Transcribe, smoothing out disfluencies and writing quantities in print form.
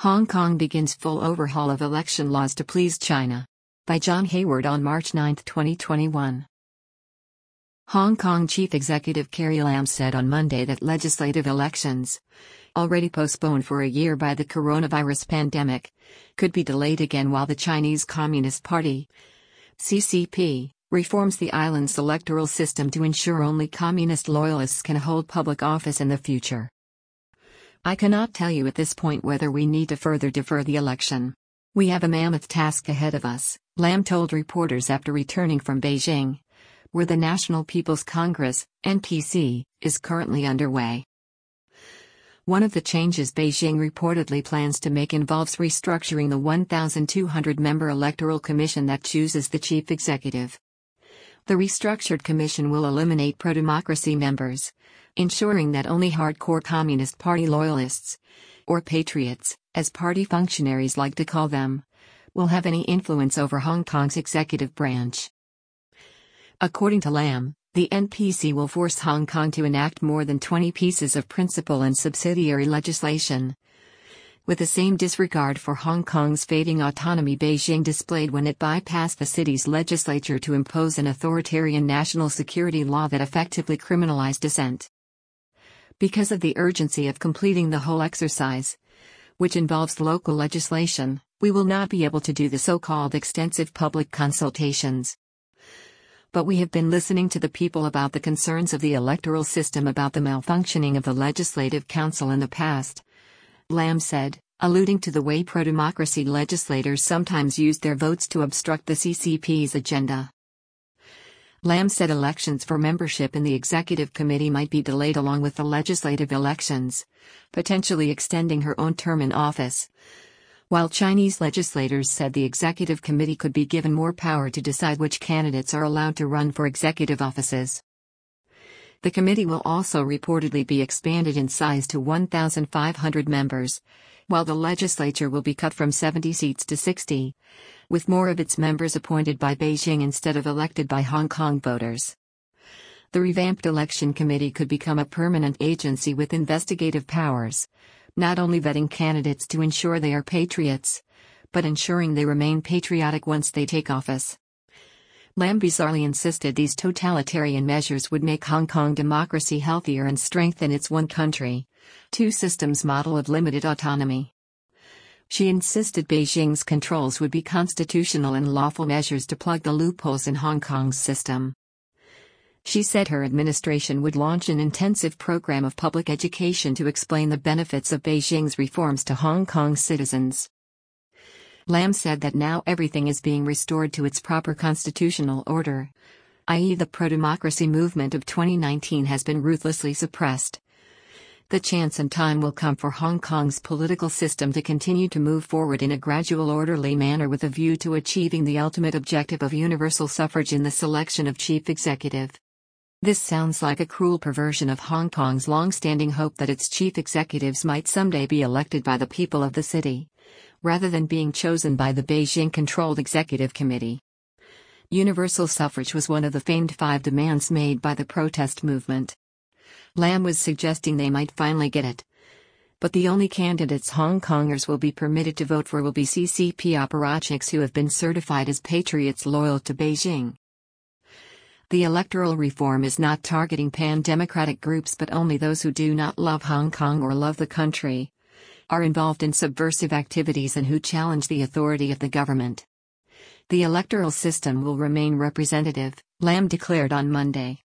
Hong Kong begins full overhaul of election laws to please China. By John Hayward on March 9, 2021. Hong Kong Chief Executive Carrie Lam said on Monday that legislative elections, already postponed for a year by the coronavirus pandemic, could be delayed again while the Chinese Communist Party, CCP, reforms the island's electoral system to ensure only communist loyalists can hold public office in the future. I cannot tell you at this point whether we need to further defer the election. We have a mammoth task ahead of us, Lam told reporters after returning from Beijing, where the National People's Congress, NPC, is currently underway. One of the changes Beijing reportedly plans to make involves restructuring the 1,200-member electoral commission that chooses the chief executive. The restructured commission will eliminate pro-democracy members, ensuring that only hardcore Communist Party loyalists, or patriots, as party functionaries like to call them, will have any influence over Hong Kong's executive branch. According to Lam, the NPC will force Hong Kong to enact more than 20 pieces of principal and subsidiary legislation, with the same disregard for Hong Kong's fading autonomy Beijing displayed when it bypassed the city's legislature to impose an authoritarian national security law that effectively criminalized dissent. Because of the urgency of completing the whole exercise, which involves local legislation, we will not be able to do the so-called extensive public consultations. But we have been listening to the people about the concerns of the electoral system about the malfunctioning of the Legislative Council in the past, Lam said, alluding to the way pro-democracy legislators sometimes used their votes to obstruct the CCP's agenda. Lam said elections for membership in the executive committee might be delayed along with the legislative elections, potentially extending her own term in office, while Chinese legislators said the executive committee could be given more power to decide which candidates are allowed to run for executive offices. The committee will also reportedly be expanded in size to 1,500 members, while the legislature will be cut from 70 seats to 60, with more of its members appointed by Beijing instead of elected by Hong Kong voters. The revamped election committee could become a permanent agency with investigative powers, not only vetting candidates to ensure they are patriots, but ensuring they remain patriotic once they take office. Lam bizarrely insisted these totalitarian measures would make Hong Kong democracy healthier and strengthen its one country, two systems model of limited autonomy. She insisted Beijing's controls would be constitutional and lawful measures to plug the loopholes in Hong Kong's system. She said her administration would launch an intensive program of public education to explain the benefits of Beijing's reforms to Hong Kong's citizens. Lam said that now everything is being restored to its proper constitutional order, i.e. the pro-democracy movement of 2019 has been ruthlessly suppressed. The chance and time will come for Hong Kong's political system to continue to move forward in a gradual orderly manner with a view to achieving the ultimate objective of universal suffrage in the selection of chief executive. This sounds like a cruel perversion of Hong Kong's long-standing hope that its chief executives might someday be elected by the people of the city, rather than being chosen by the Beijing-controlled executive committee. Universal suffrage was one of the famed 5 demands made by the protest movement. Lam was suggesting they might finally get it. But the only candidates Hong Kongers will be permitted to vote for will be CCP apparatchiks who have been certified as patriots loyal to Beijing. The electoral reform is not targeting pan-democratic groups but only those who do not love Hong Kong or love the country, are involved in subversive activities and who challenge the authority of the government. The electoral system will remain representative, Lam declared on Monday.